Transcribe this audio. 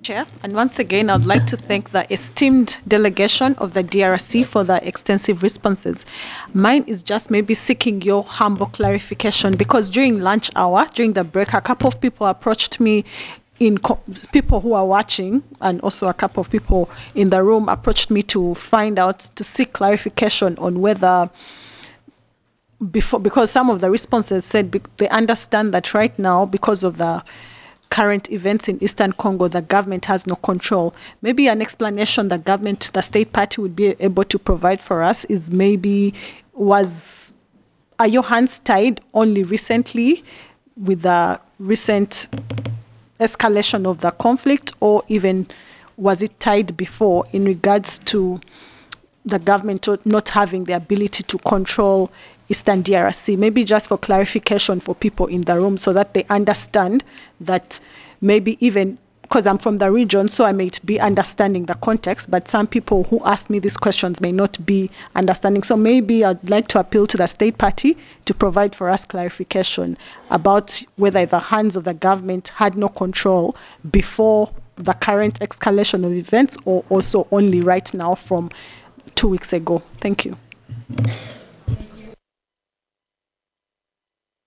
Chair, and once again, I'd like to thank the esteemed delegation of the DRC for the extensive responses. Mine is just maybe seeking your humble clarification because during lunch hour, during the break, a couple of people approached me people who are watching, and also a couple of people in the room approached me to find out, to seek clarification on whether before, because some of the responses said they understand that right now, because of the current events in Eastern Congo, the government has no control. Maybe an explanation the government, the state party would be able to provide for us is maybe was are your hands tied only recently with the recent escalation of the conflict, or even was it tied before in regards to the government not having the ability to control Eastern DRC? Maybe just for clarification for people in the room so that they understand that maybe even because I'm from the region, so I may be understanding the context, but some people who ask me these questions may not be understanding. So maybe I'd like to appeal to the state party to provide for us clarification about whether the hands of the government had no control before the current escalation of events, or also only right now from 2 weeks ago. Thank you.